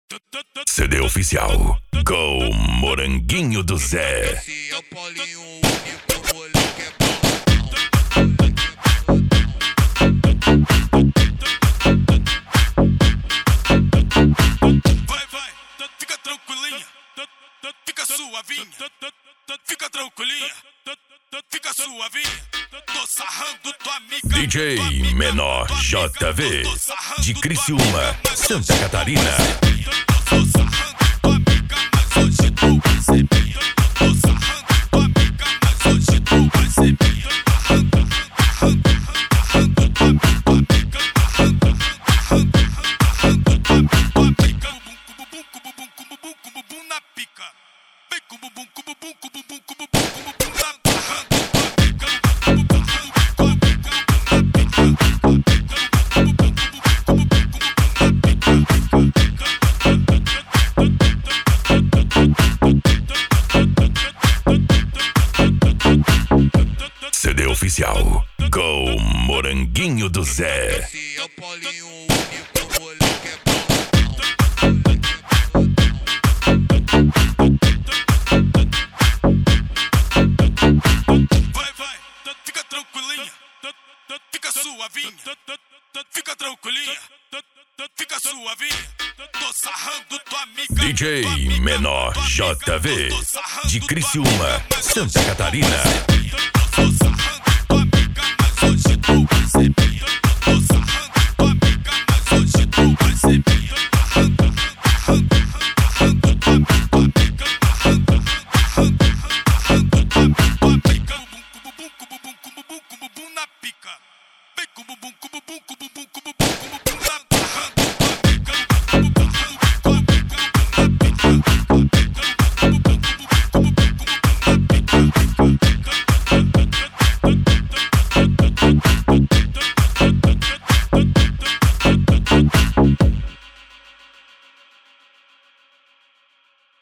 CD oficial com Moranguinho do Zé. Esse é o Paulinho, o único moleque é bom. Vai, fica tranquilinha, fica suavinha, fica tranquilinha, fica suavinha. Tô sarrando tua amiga. DJ Menor JV de Criciúma, Santa Catarina. Tô sarrando tua amiga, mas hoje tu vai ser minha. Tô sarrando tua amiga, mas hoje tu vai ser minha. Arrando tua amiga, arrando tua amiga. Bum na pica. Vem com bum na CD oficial com Moranguinho do Zé. Esse é o Paulinho, o único moleque é bom. Vai, fica tranquilinha, fica suavinha, fica tranquilinha, fica suavinha. Tô sarrando tua amiga. DJ Menor JV de Criciúma, Santa Catarina.